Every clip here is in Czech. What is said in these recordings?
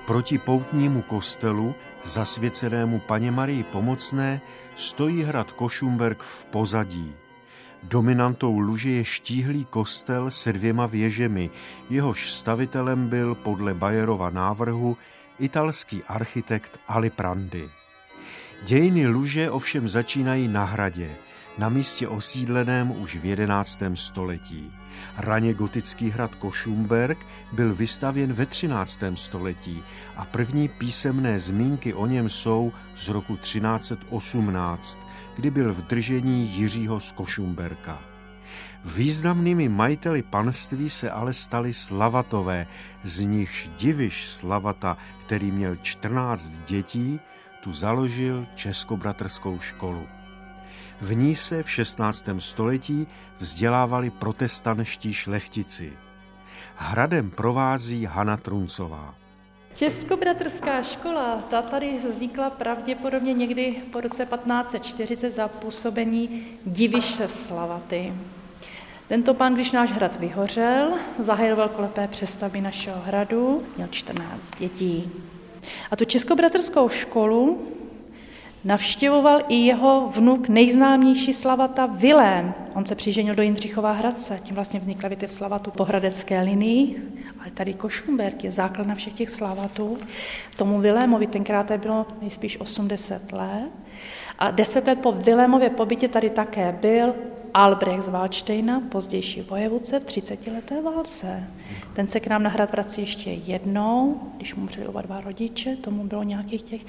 Proti poutnímu kostelu, zasvěcenému Panně Marii Pomocné, stojí hrad Košumberk v pozadí. Dominantou Luže je štíhlý kostel se 2 věžemi, jehož stavitelem byl podle Bayerova návrhu italský architekt Aliprandi. Dějiny Luže ovšem začínají na hradě, na místě osídleném už v 11. století. Raně gotický hrad Košumberk byl vystavěn ve 13. století a první písemné zmínky o něm jsou z roku 1318, kdy byl v držení Jiřího z Košumberka. Významnými majiteli panství se ale stali Slavatové, z nichž Diviš Slavata, který měl 14 dětí, tu založil Českobratrskou školu. V ní se v 16. století vzdělávali protestanští šlechtici. Hradem provází Hana Truncová. Českobratrská škola, ta tady vznikla pravděpodobně někdy po roce 1540 za působení Diviše Slavaty. Tento pán, když náš hrad vyhořel, zahájil velkolepé přestavby našeho hradu, měl 14 dětí. A tu Českobratrskou školu navštěvoval i jeho vnuk nejznámější Slavata Vilém. On se přiženil do Jindřichova Hradce, tím vlastně vznikla větev Slavatu po hradecké linii, ale tady Košumberk je základ na všech těch Slavatů. Tomu Vilémovi tenkrát bylo nejspíš 80 let a 10 let po Vilémově pobytě tady také byl Albrecht z Valdštejna, pozdější vojevůdce v 30leté válce. Ten se k nám na hrad vrací ještě jednou, když mu umřeli oba 2 rodiče, tomu bylo nějakých těch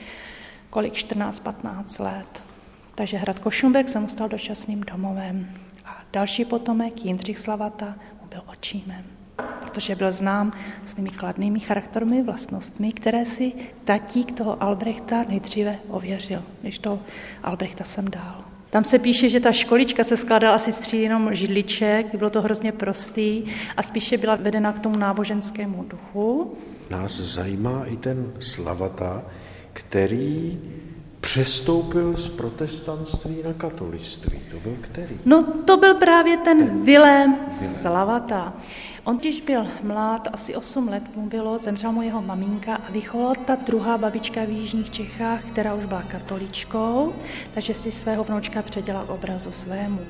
14-15 let. Takže hrad Košumberk se mu stal dočasným domovem. A další potomek, Jindřich Slavata, mu byl otčímem, protože byl znám svými kladnými charakterovými vlastnostmi, které si tatík toho Albrechta nejdříve ověřil, než toho Albrechta sem dal. Tam se píše, že ta školička se skládala asi z 3 jenom židliček, bylo to hrozně prostý a spíše byla vedena k tomu náboženskému duchu. Nás zajímá i ten Slavata, který přestoupil z protestantství na katolictví. To byl který? No to byl právě ten Vilém Slavata. On když byl mlád, asi 8 let mu bylo, zemřela mu jeho maminka a vychovala ta druhá babička v jižních Čechách, která už byla katoličkou, takže si svého vnoučka předělal k obrazu svému.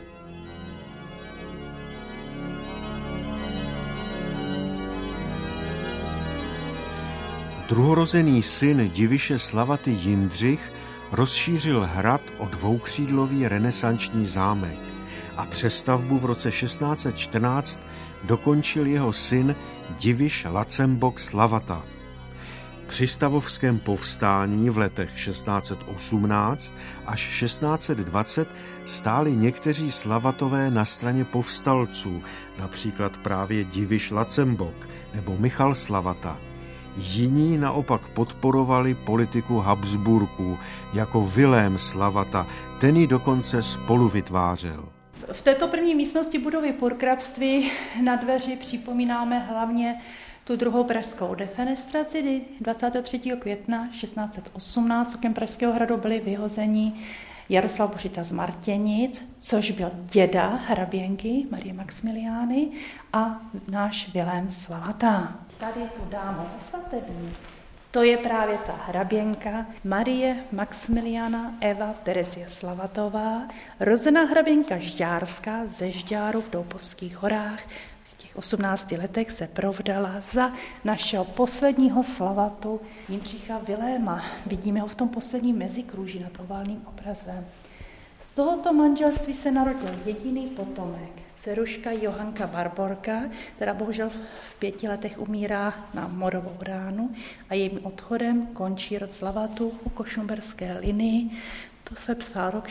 Druhorozený syn Diviše Slavaty Jindřich rozšířil hrad o 2křídlový renesanční zámek a přestavbu v roce 1614 dokončil jeho syn Diviš Lacembok Slavata. Při stavovském povstání v letech 1618 až 1620 stáli někteří Slavatové na straně povstalců, například právě Diviš Lacembok nebo Michal Slavata. Jiní naopak podporovali politiku Habsburků, jako Vilém Slavata, ten ji dokonce spolu vytvářel. V této první místnosti budovy purkrabství na dveři připomínáme hlavně tu druhou pražskou defenestraci, kdy 23. května 1618 okem Pražského hradu byli vyhozeni Jaroslav Bořita z Martěnic, což byl děda hraběnky Marie Maxmiliány a náš Vilém Slavata. Tady tu dámu svatební. To je právě ta hraběnka Marie Maxmiliána Eva Terezie Slavatová, rozená hraběnka Žďárská ze Žďáru v Doupovských horách. V těch 18 letech se provdala za našeho posledního Slavatu Jindřicha Viléma. Vidíme ho v tom posledním mezikruží nad oválným obrazem. Z tohoto manželství se narodil jediný potomek, dceruška Johanka Barborka, která bohužel v 5 letech umírá na morovou ránu a jejím odchodem končí rod Slavatů u košumberské linii. To se psal rok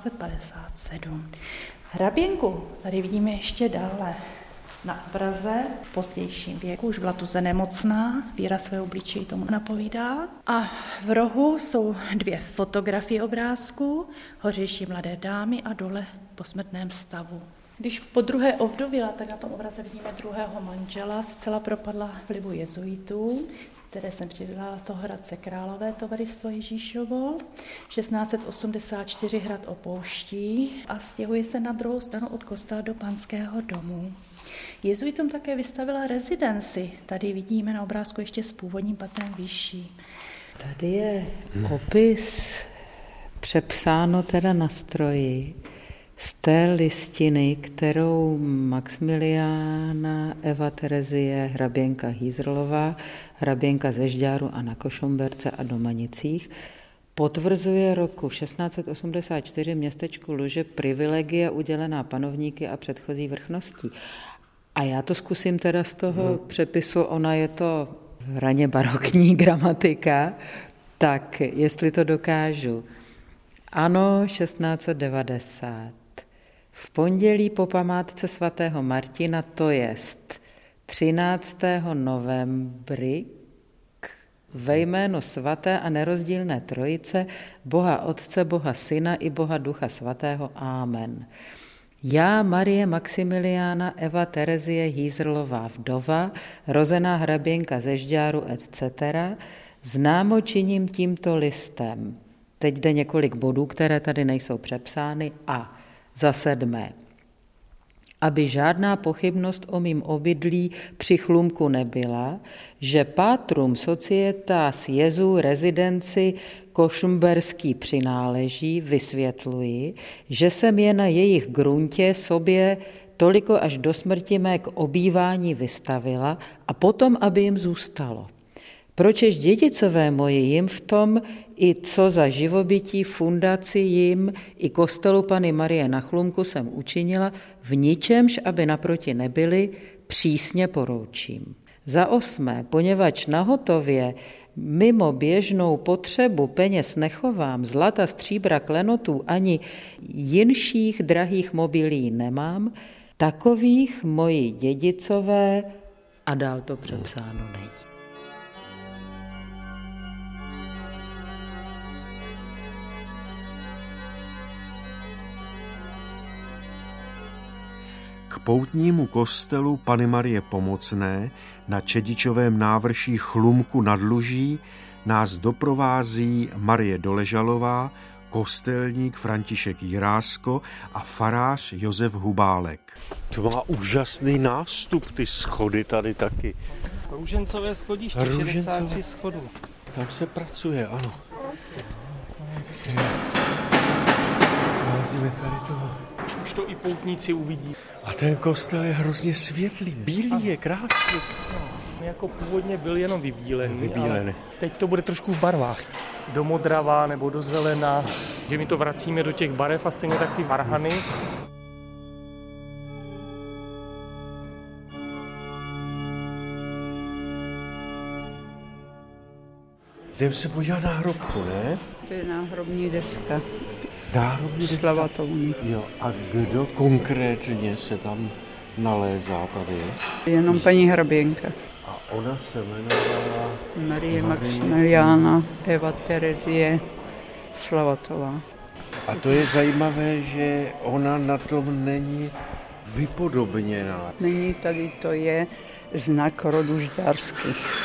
1657. Hraběnku tady vidíme ještě dále na obraze v pozdějším věku, už byla tuze nemocná, výraz svého obličeje tomu napovídá. A v rohu jsou 2 fotografie obrázků, hořejší mladé dámy a dole po smrtném stavu. Když po druhé ovdověla, tak na tom obraze vidíme druhého manžela, zcela propadla vlivu jezuitů, které jsem přidala to Hradce Králové tovaristvo Ježíšovo. 1684 hrad opouští a stěhuje se na druhou stranu od kostela do Panského domu. Jezuitům také vystavila rezidenci. Tady vidíme na obrázku ještě s původním patrem vyšší. Tady je opis přepsáno teda na stroji z té listiny, kterou Maxmiliána Eva Terezie hraběnka Hýzrlová, hraběnka ze Žďáru a na Košumberce a Domanicích, potvrzuje roku 1684 městečku Luže privilegia udělená panovníky a předchozí vrchností. A já to zkusím teda z toho přepisu, ona je to raně barokní gramatika, tak jestli to dokážu. Ano, 1690. V pondělí po památce svatého Martina, to jest 13. novembry, ve jménu svaté a nerozdílné trojice, Boha Otce, Boha Syna i Boha Ducha Svatého. Amen. Já, Marie Maximiliána Eva Terezie Hýzrlová vdova, rozená hraběnka ze Žďáru etc., známo činím tímto listem. Teď jde několik bodů, které tady nejsou přepsány. A za 7. Aby žádná pochybnost o mým obydlí při Chlumku nebyla, že Patrum Societas Jesu rezidenci Košumberský přináleží, vysvětluji, že jsem je na jejich gruntě sobě toliko až do smrti mé k obývání vystavila a potom, aby jim zůstalo. Pročež dědicové moji jim v tom, i co za živobytí, fundaci jim i kostelu Panny Marie na Chlumku jsem učinila, v ničemž, aby naproti nebyli, přísně poroučím. Za 8. Poněvadž na hotově mimo běžnou potřebu peněz nechovám, zlata, stříbra, klenotů ani jinších drahých mobilí nemám, takových moji dědicové a dál to přepsáno není. K poutnímu kostelu Panny Marie Pomocné na Čedičovém návrší Chlumku nad Luží nás doprovází Marie Doležalová, kostelník František Jirásko a farář Josef Hubálek. To má úžasný nástup, ty schody tady taky. Růžencové schodiště, 63 schodů. Tam se pracuje, ano. Nalazíme tady toho. Už to i poutníci uvidí. A ten kostel je hrozně světlý, bílý, je krásný. No, jako původně byl jenom vybílený. Ale teď to bude trošku v barvách. Do modravá nebo do zelená, že my to vracíme do těch barev a stejně tak ty varhany. Jdem se podívat na hrobku, ne? To je náhrobní deska. Náhrobní deska. Slavatouni. Jo, a kdo konkrétně se tam nalézá tady? Jenom paní hraběnka. A ona se jmenovala Marie Maximiliána Eva Terezie Slavatová. A to je zajímavé, že ona na tom není vypodobněná. Není tady, to je znak rodu žďárských.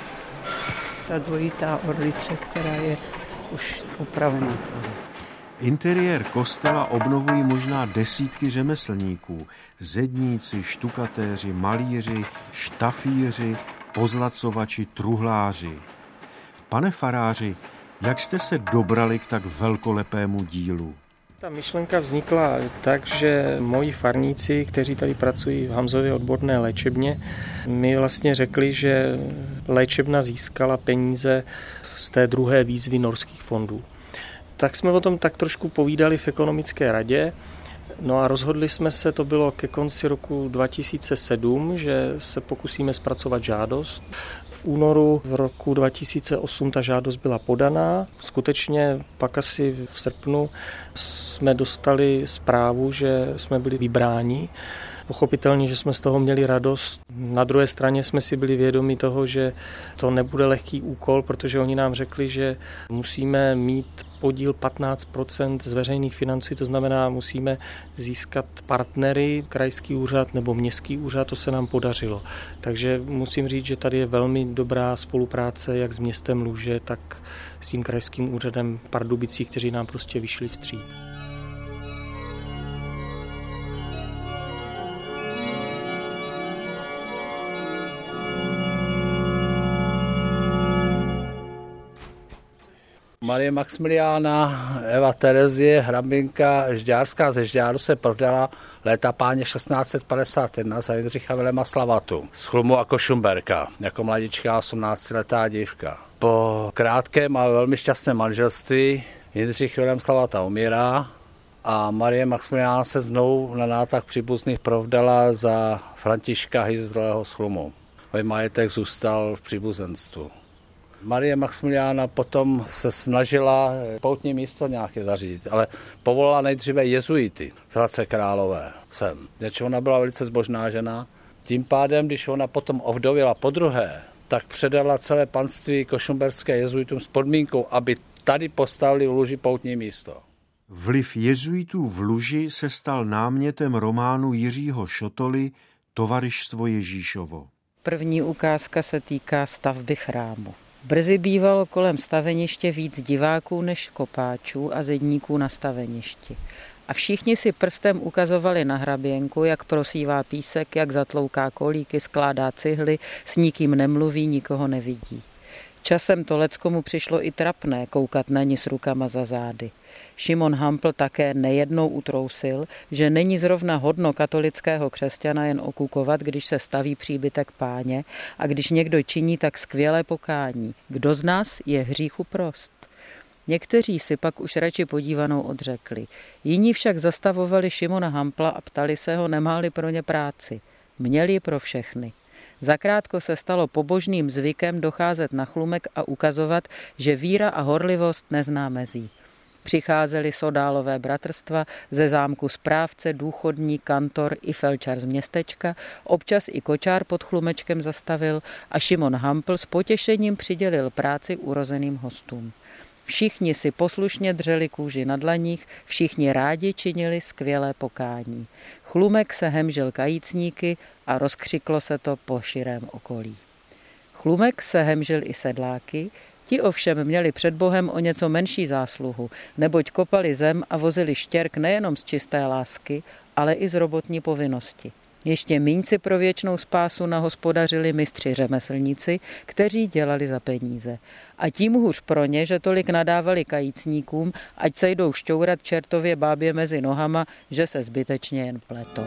Ta dvojitá orlice, která je už upravená. Interiér kostela obnovují možná desítky řemeslníků. Zedníci, štukatéři, malíři, štafíři, pozlacovači, truhláři. Pane faráři, jak jste se dobrali k tak velkolepému dílu? Ta myšlenka vznikla tak, že moji farníci, kteří tady pracují v Hamzově odborné léčebně, mi vlastně řekli, že léčebna získala peníze z té druhé výzvy norských fondů. Tak jsme o tom tak trošku povídali v ekonomické radě. No a rozhodli jsme se, to bylo ke konci roku 2007, že se pokusíme zpracovat žádost. V únoru v roku 2008 ta žádost byla podaná. Skutečně pak asi v srpnu jsme dostali zprávu, že jsme byli vybráni. Pochopitelně, že jsme z toho měli radost. Na druhé straně jsme si byli vědomi toho, že to nebude lehký úkol, protože oni nám řekli, že musíme mít podíl 15% z veřejných financí, to znamená, musíme získat partnery, krajský úřad nebo městský úřad, to se nám podařilo. Takže musím říct, že tady je velmi dobrá spolupráce jak s městem Luže, tak s tím krajským úřadem v Pardubicích, kteří nám prostě vyšli vstříc. Marie Maxmiliána, Eva Terezie, hrabinka Žďárská ze Žďáru se prodala léta páně 1651 za Jindřicha Vilema Slavatu z Chlumu a Košumberka, jako mladička 18letá dívka. Po krátkém a velmi šťastném manželství Jindřich Vilém Slavata umírá a Marie Maxmiliána se znovu na nátlak příbuzných provdala za Františka Hyzdrolého z Chlumu. Majetek zůstal v příbuzenstvu. Marie Maxmiliána potom se snažila poutní místo nějaké zařídit, ale povolala nejdříve jezuity z Hradce Králové sem. Ona byla velice zbožná žena. Tím pádem, když ona potom ovdověla podruhé, tak předala celé panství košumberské jezuitům s podmínkou, aby tady postavili v Luži poutní místo. Vliv jezuitů v Luži se stal námětem románu Jiřího Šotoly Tovarištvo Ježíšovo. První ukázka se týká stavby chrámu. Brzy bývalo kolem staveniště víc diváků než kopáčů a zedníků na staveništi. A všichni si prstem ukazovali na hraběnku, jak prosívá písek, jak zatlouká kolíky, skládá cihly, s nikým nemluví, nikoho nevidí. Časem to leckomu přišlo i trapné koukat na ní s rukama za zády. Šimon Hampl také nejednou utrousil, že není zrovna hodno katolického křesťana jen okukovat, když se staví příbytek Páně a když někdo činí tak skvělé pokání. Kdo z nás je hříchu prost? Někteří si pak už radši podívanou odřekli. Jiní však zastavovali Šimona Hampla a ptali se ho, nemá-li pro ně práci. Měli pro všechny. Zakrátko se stalo pobožným zvykem docházet na Chlumek a ukazovat, že víra a horlivost nezná mezí. Přicházeli sodálové bratrstva, ze zámku správce, důchodní, kantor i felčar z městečka, občas i kočár pod Chlumečkem zastavil a Šimon Hampl s potěšením přidělil práci urozeným hostům. Všichni si poslušně dřeli kůži na dlaních, všichni rádi činili skvělé pokání. Chlumek se hemžil kajícníky a rozkřiklo se to po širém okolí. Chlumek se hemžil i sedláky, ti ovšem měli před Bohem o něco menší zásluhu, neboť kopali zem a vozili štěrk nejenom z čisté lásky, ale i z robotní povinnosti. Ještě míň si pro věčnou spásu nahospodařili mistři řemeslníci, kteří dělali za peníze. A tím hůř pro ně, že tolik nadávali kajícníkům, ať se jdou šťourat čertově bábě mezi nohama, že se zbytečně jen pletou.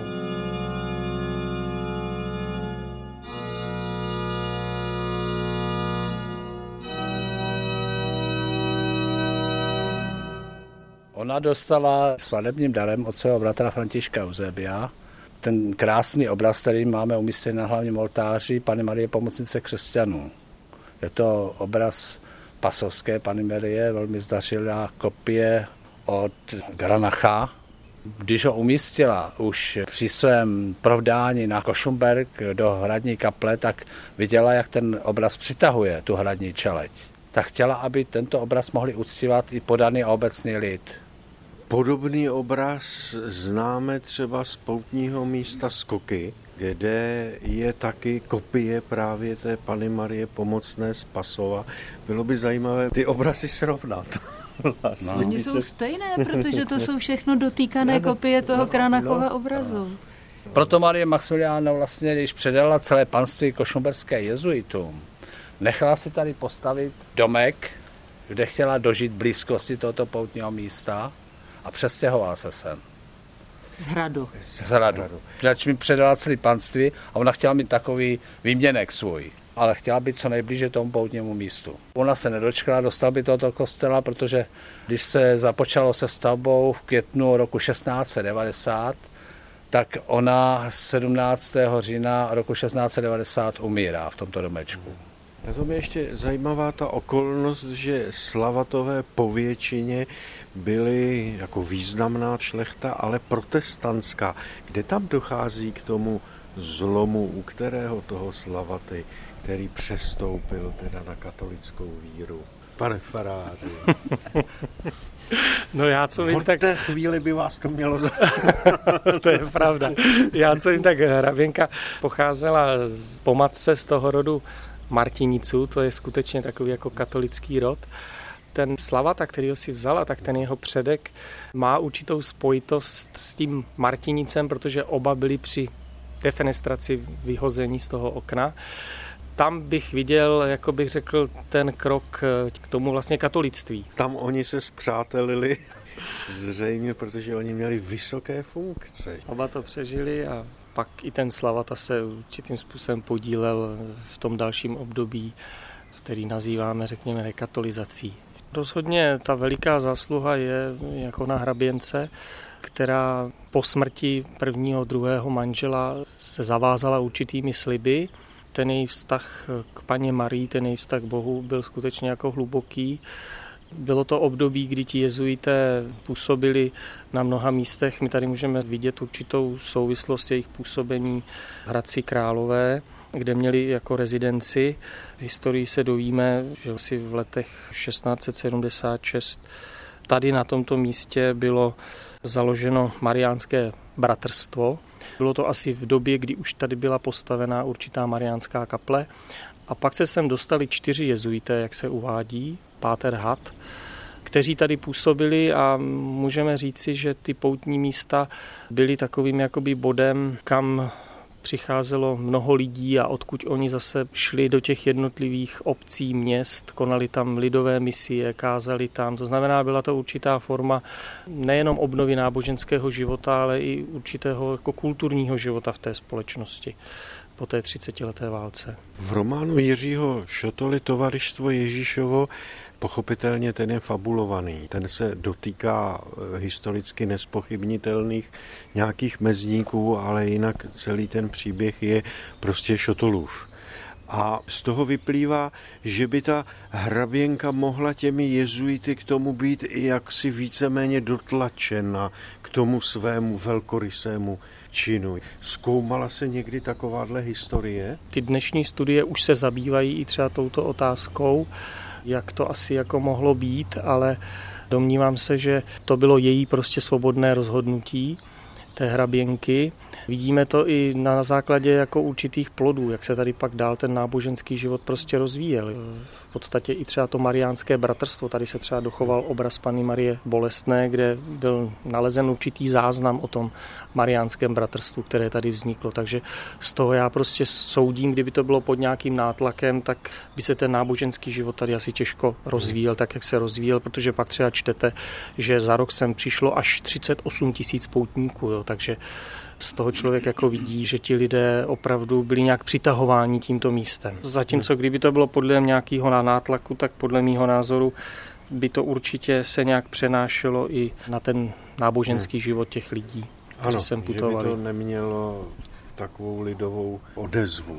Ona dostala svatebním darem od svého bratra Františka Eusebia ten krásný obraz, který máme umístěný na hlavním oltáři Panny Marie Pomocnice křesťanů. Je to obraz pasovské Panny Marie, velmi zdařilá kopie od Granacha. Když ho umístila už při svém provdání na Košumberk do hradní kaple, tak viděla, jak ten obraz přitahuje tu hradní čeleď. Tak chtěla, aby tento obraz mohli uctívat i podaný a obecný lid. Podobný obraz známe třeba z poutního místa Skoky, kde je taky kopie právě té Panny Marie Pomocné z Pasova. Bylo by zajímavé ty obrazy srovnat. Vlastně. No. Oni jsou stejné, protože to jsou všechno dotýkané kopie toho Kranachova obrazu. Proto Marie Maxmiliána vlastně, když předala celé panství košumberské jezuitům, nechala si tady postavit domek, kde chtěla dožít blízkosti tohoto poutního místa a přestěhovala se sem. Z hradu. Z hradu. Když mi předala celé panství a ona chtěla mít takový výměnek svůj, ale chtěla být co nejblíže tomu poutnímu místu. Ona se nedočkala do stavby tohoto kostela, protože když se započalo se stavbou v květnu roku 1690, tak ona 17. října roku 1690 umírá v tomto domečku. Na tom je ještě zajímavá ta okolnost, že Slavatové po většině byli jako významná šlechta, ale protestantská. Kde tam dochází k tomu zlomu, u kterého toho Slavaty, který přestoupil teda na katolickou víru? Pane faráři. No já co vím, tak... V té chvíli by vás to mělo To je pravda. Já co vím, tak hraběnka pocházela po matce z toho rodu Martiniců, to je skutečně takový jako katolický rod. Ten Slavata, kterýho si vzala, tak ten jeho předek má určitou spojitost s tím Martinicem, protože oba byli při defenestraci vyhození z toho okna. tam bych viděl, jako bych řekl, ten krok k tomu vlastně katolictví. Tam oni se spřátelili zřejmě, protože oni měli vysoké funkce. Oba to přežili a pak i ten Slavata se určitým způsobem podílel v tom dalším období, který nazýváme, řekněme, rekatolizací. Rozhodně ta veliká zásluha je jako na hraběnce, která po smrti prvního, druhého manžela se zavázala určitými sliby. Ten její vztah k Panně Marii, ten její vztah k Bohu byl skutečně jako hluboký. Bylo to období, kdy ti jezuité působili na mnoha místech. My tady můžeme vidět určitou souvislost jejich působení v Hradci Králové, kde měli jako rezidenci. V historii se dovíme, že asi v letech 1676 tady na tomto místě bylo založeno mariánské bratrstvo. Bylo to asi v době, kdy už tady byla postavená určitá mariánská kaple. A pak se sem dostali 4 jezuité, jak se uvádí, páter Had, kteří tady působili a můžeme říci, že ty poutní místa byly takovým jakoby bodem, kam přicházelo mnoho lidí a odkud oni zase šli do těch jednotlivých obcí, měst, konali tam lidové misie, kázali tam. To znamená, byla to určitá forma nejenom obnovy náboženského života, ale i určitého jako kulturního života v té společnosti po té 30leté válce. V románu Jiřího Šotoly Tovaristvo Ježíšovo pochopitelně ten je fabulovaný. Ten se dotýká historicky nespochybnitelných nějakých mezníků, ale jinak celý ten příběh je prostě Šotolův. A z toho vyplývá, že by ta hraběnka mohla těmi jezuity k tomu být i jaksi víceméně dotlačena k tomu svému velkorysému činu. Zkoumala se někdy takováhle historie? Ty dnešní studie už se zabývají i třeba touto otázkou, jak to asi jako mohlo být, ale domnívám se, že to bylo její prostě svobodné rozhodnutí té hraběnky. Vidíme to i na základě jako určitých plodů, jak se tady pak dál ten náboženský život prostě rozvíjel. V podstatě i třeba to mariánské bratrstvo, tady se třeba dochoval obraz Panny Marie Bolestné, kde byl nalezen určitý záznam o tom mariánském bratrstvu, které tady vzniklo. Takže z toho já prostě soudím, kdyby to bylo pod nějakým nátlakem, tak by se ten náboženský život tady asi těžko rozvíjel, tak jak se rozvíjel, protože pak třeba čtete, že za rok sem přišlo až 38 000 poutníků, jo, takže z toho člověk jako vidí, že ti lidé opravdu byli nějak přitahováni tímto místem. Zatímco kdyby to bylo podle nějakého nátlaku, tak podle mého názoru by to určitě se nějak přenášelo i na ten náboženský život těch lidí, kteří sem putovali. Že by to nemělo takovou lidovou odezvu.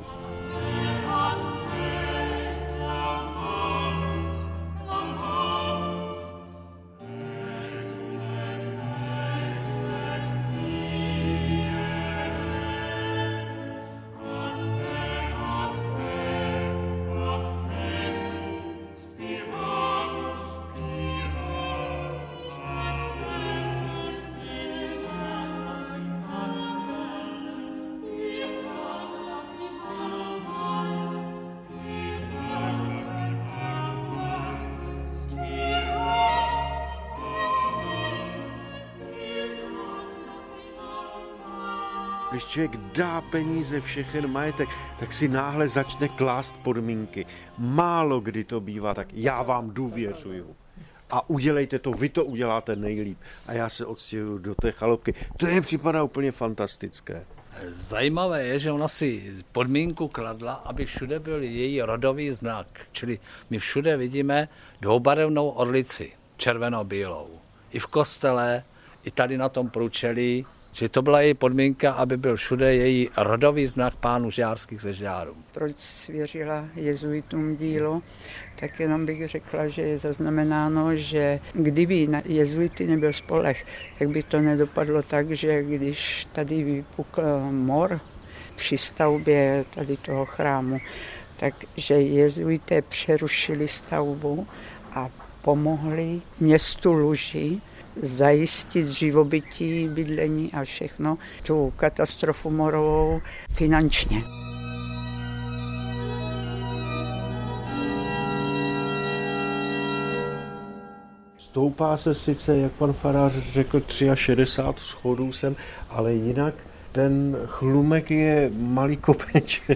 Když člověk dá peníze, všechen majetek, tak si náhle začne klást podmínky. Málo kdy to bývá tak, já vám důvěřuju. A udělejte to, vy to uděláte nejlíp. A já se odstěhuju do té chalupky. To je připadá úplně fantastické. Zajímavé je, že ona si podmínku kladla, aby všude byl její rodový znak. Čili my všude vidíme dvoubarevnou orlici, červeno-bílou. I v kostele, i tady na tom průčelí. Že to byla její podmínka, aby byl všude její rodový znak pánů žďárských ze Žďáru. Proč svěřila jezuitům dílo, tak jenom bych řekla, že je zaznamenáno, že kdyby na jezuity nebyl spoleh, tak by to nedopadlo tak, že když tady vypukl mor při stavbě tady toho chrámu, takže jezuité přerušili stavbu a pomohli městu Luži zajistit živobytí, bydlení a všechno, tu katastrofu morovou finančně. Stoupá se sice, jak pan farář řekl, 63 schodů sem, ale jinak ten chlumek je malý kopeček.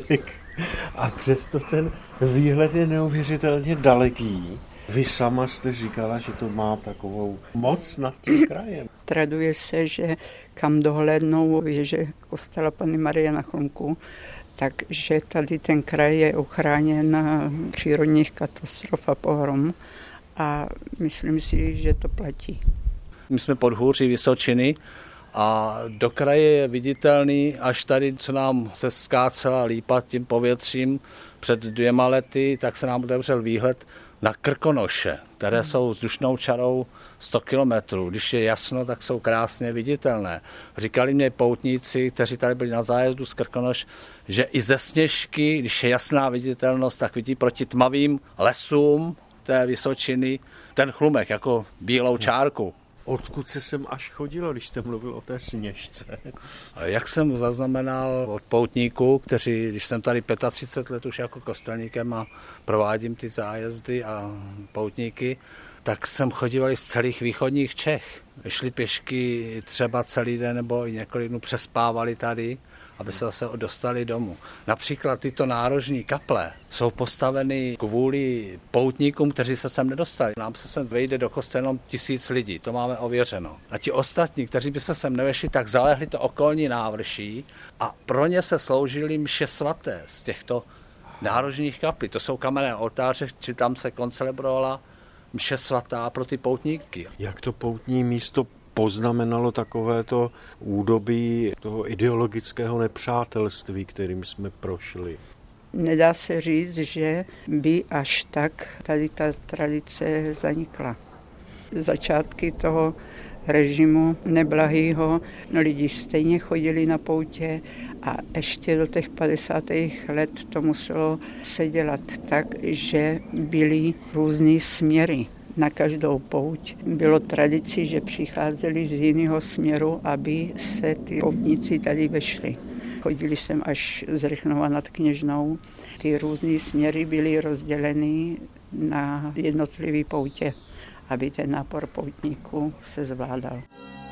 A přesto ten výhled je neuvěřitelně daleký. Vy sama jste říkala, že to má takovou moc nad tím krajem. Traduje se, že kam dohlédnou věže kostela Panny Marie na Chlumku, takže tady ten kraj je ochráněn přírodních katastrof a pohrom a myslím si, že to platí. My jsme podhůří Vysočiny a do kraje je viditelný až tady, co nám se skácela lípa tím povětřím před 2 lety, tak se nám otevřel výhled na Krkonoše, které jsou vzdušnou čarou 100 kilometrů. Když je jasno, tak jsou krásně viditelné. Říkali mě poutníci, kteří tady byli na zájezdu z Krkonoš, že i ze Sněžky, když je jasná viditelnost, tak vidí proti tmavým lesům té Vysočiny ten chlumek jako bílou čárku. Odkud se sem až chodilo, když jste mluvil o té Sněžce? Jak jsem zaznamenal od poutníků, kteří, když jsem tady 35 let už jako kostelníkem a provádím ty zájezdy a poutníky, tak jsem chodívali z celých východních Čech. Šli pěšky třeba celý den nebo i několik dnů přespávali tady, aby se zase dostali domů. Například tyto nárožní kaple jsou postaveny kvůli poutníkům, kteří se sem nedostali. Nám se sem vejde do kostela jenom 1000 lidí, to máme ověřeno. A ti ostatní, kteří by se sem nevešli, tak zalehli to okolní návrší a pro ně se sloužily mše svaté z těchto nárožních kaplí. To jsou kamenné oltáře, či tam se koncelebrovala mše svatá pro ty poutníky. Jak to poutní místo poznamenalo takovéto údobí toho ideologického nepřátelství, kterým jsme prošli? Nedá se říct, že by až tak tady ta tradice zanikla. Začátky toho režimu neblahýho, lidi stejně chodili na poutě a ještě do těch 50. let to muselo se dělat tak, že byly různý směry. Na každou pouť bylo tradicí, že přicházeli z jiného směru, aby se ty poutníci tady vešli. Chodili jsem až z Rychnova nad Kněžnou. Ty různé směry byly rozděleny na jednotlivé poutě, aby ten nápor poutníků se zvládal.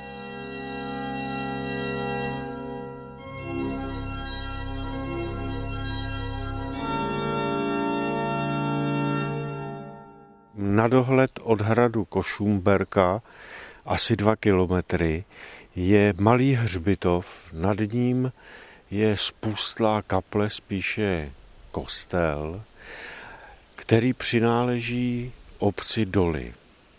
Na dohled od hradu Košumberka, asi 2 kilometry, je malý hřbitov, nad ním je spustlá kaple, spíše kostel, který přináleží obci Doly.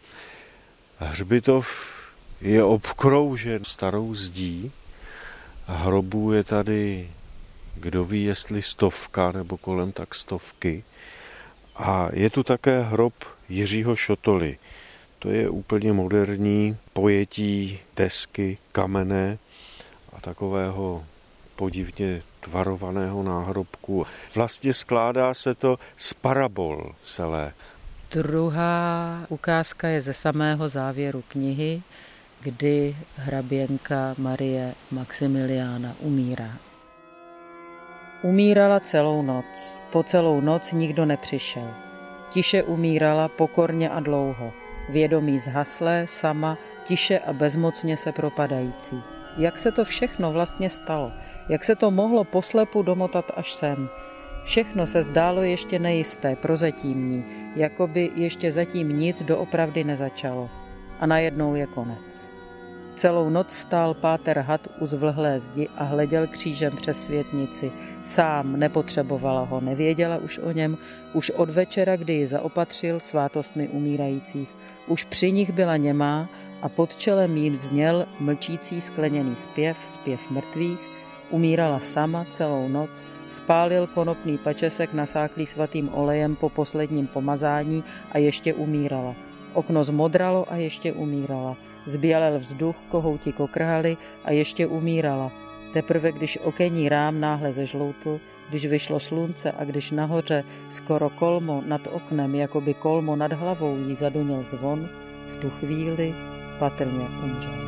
Hřbitov je obkroužen starou zdí, hrobů je tady, kdo ví, jestli 100 nebo kolem tak 100. A je tu také hrob Jiřího Šotoly. To je úplně moderní pojetí desky kamenné a takového podivně tvarovaného náhrobku. Vlastně skládá se to z parabol celé. Druhá ukázka je ze samého závěru knihy, kdy hraběnka Marie Maximiliána umírá. Umírala celou noc. Po celou noc nikdo nepřišel. Tiše umírala pokorně a dlouho. Vědomí zhaslé, sama, tiše a bezmocně se propadající. Jak se to všechno vlastně stalo? Jak se to mohlo poslepu domotat až sem? Všechno se zdálo ještě nejisté, prozatímní, jako by ještě zatím nic doopravdy nezačalo. A najednou je konec. Celou noc stál páter Had u zvlhlé zdi a hleděl křížem přes světnici. Sám, nepotřebovala ho, nevěděla už o něm, už od večera, kdy ji zaopatřil svátostmi umírajících. Už při nich byla němá a pod čelem jim zněl mlčící skleněný zpěv mrtvých. Umírala sama celou noc, spálil konopný pačesek nasáklý svatým olejem po posledním pomazání a ještě umírala. Okno zmodralo a ještě umírala. Zbělel vzduch, kohouti kokrhali a ještě umírala. Teprve když okenní rám náhle zežloutl, když vyšlo slunce a když nahoře skoro kolmo nad oknem, jakoby kolmo nad hlavou jí zaduněl zvon, v tu chvíli patrně umřel.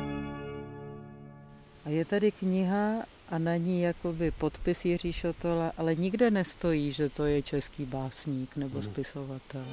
A je tady kniha a na ní jakoby podpis Jiří Šotola, ale nikde nestojí, že to je český básník nebo spisovatel.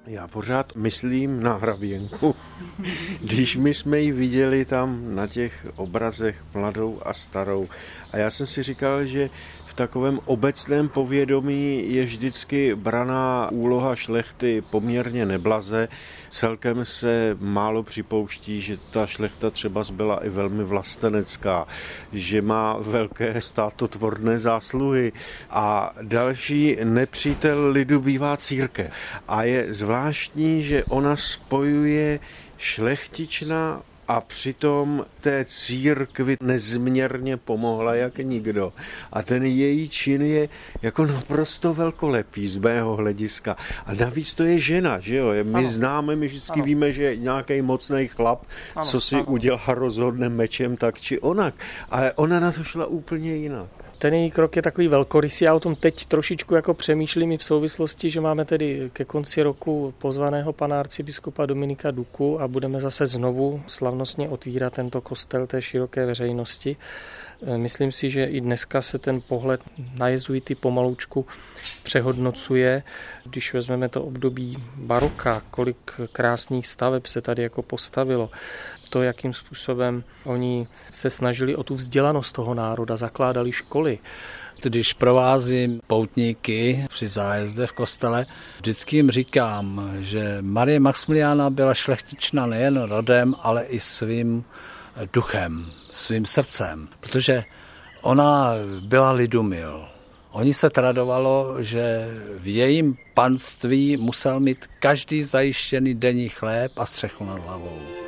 Já pořád myslím na hraběnku. Když my jsme ji viděli tam na těch obrazech mladou a starou. A já jsem si říkal, že v takovém obecném povědomí je vždycky braná úloha šlechty poměrně neblaze. Celkem se málo připouští, že ta šlechta třeba byla i velmi vlastenecká, že má velké státotvorné zásluhy. A další nepřítel lidu bývá církev. A je zvláštní, že ona spojuje šlechtična a přitom té církvi nezměrně pomohla jak nikdo. A ten její čin je jako naprosto velkolepý z mého hlediska. A navíc to je žena, že jo? My známe, my vždycky víme, že je nějaký mocný chlap, co si udělá, rozhodne mečem tak či onak. Ale ona na to šla úplně jinak. Ten její krok je takový velkorysý. Já o tom teď trošičku jako přemýšlím i v souvislosti, že máme tedy ke konci roku pozvaného pana arcibiskupa Dominika Duku a budeme zase znovu slavnostně otvírat tento kostel té široké veřejnosti. Myslím si, že i dneska se ten pohled na jezuity pomaloučku přehodnocuje. Když vezmeme to období baroka, kolik krásných staveb se tady jako postavilo, to, jakým způsobem oni se snažili o tu vzdělanost toho národa, zakládali školy. Když provázím poutníky při zájezdě v kostele, vždycky jim říkám, že Marie Maxmiliána byla šlechtična nejen rodem, ale i svým duchem, svým srdcem, protože ona byla lidumil. Oni se tradovalo, že v jejím panství musel mít každý zajištěný denní chléb a střechu nad hlavou.